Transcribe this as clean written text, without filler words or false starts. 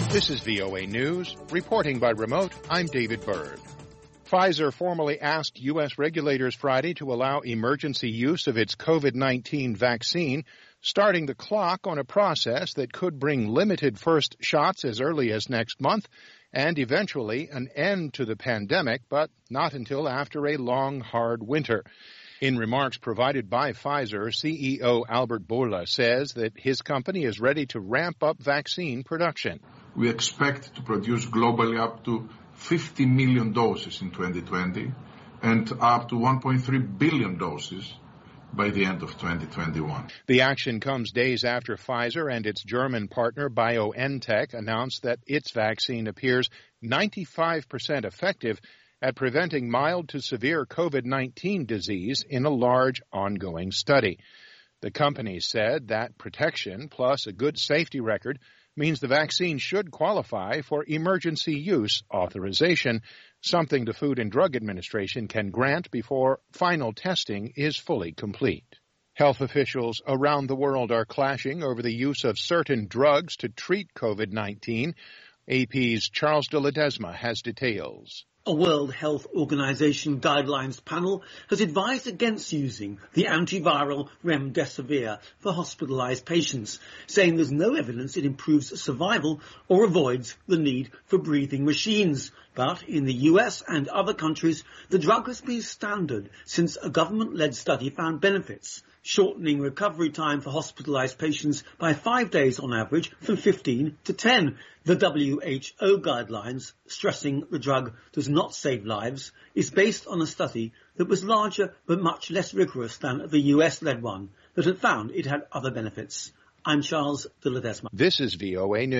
This is VOA News. Reporting by remote, I'm David Byrd. Pfizer formally asked U.S. regulators Friday to allow emergency use of its COVID-19 vaccine, starting the clock on a process that could bring limited first shots as early as next month and eventually an end to the pandemic, but not until after a long, hard winter. In remarks provided by Pfizer, CEO Albert Bourla says that his company is ready to ramp up vaccine production. We expect to produce globally up to 50 million doses in 2020 and up to 1.3 billion doses by the end of 2021. The action comes days after Pfizer and its German partner BioNTech announced that its vaccine appears 95% effective at preventing mild to severe COVID-19 disease in a large ongoing study. The company said that protection plus a good safety record means the vaccine should qualify for emergency use authorization, something the Food and Drug Administration can grant before final testing is fully complete. Health officials around the world are clashing over the use of certain drugs to treat COVID-19. AP's Charles de Ledesma has details. A World Health Organization guidelines panel has advised against using the antiviral remdesivir for hospitalized patients, saying there's no evidence it improves survival or avoids the need for breathing machines. But in the US and other countries, the drug has been standard since a government-led study found benefits, shortening recovery time for hospitalized patients by 5 days on average from 15 to 10. The WHO guidelines, stressing the drug does not save lives, is based on a study that was larger but much less rigorous than the US-led one that had found it had other benefits. I'm Charles de Ledesma. This is VOA News.